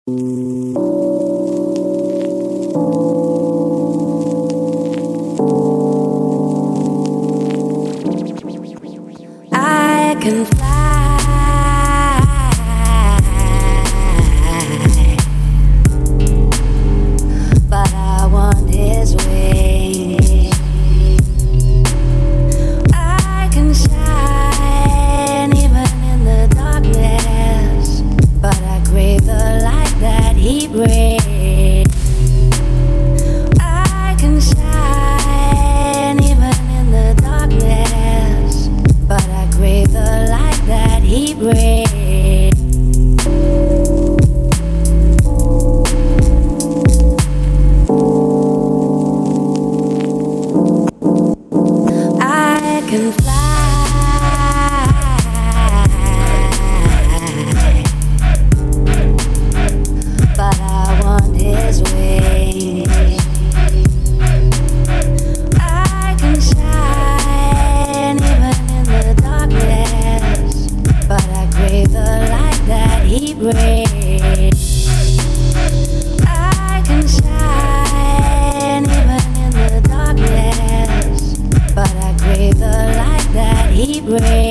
I can fly, but I want his wings. I can shine even in the darkness, but I crave the light that he brings. I can shine even in the darkness, but I crave the light that he brings. I can fly, but I want his wings. I can shine even in the darkness, but I crave the light that he brings. I can shine even in the darkness, but I crave the light that he brings.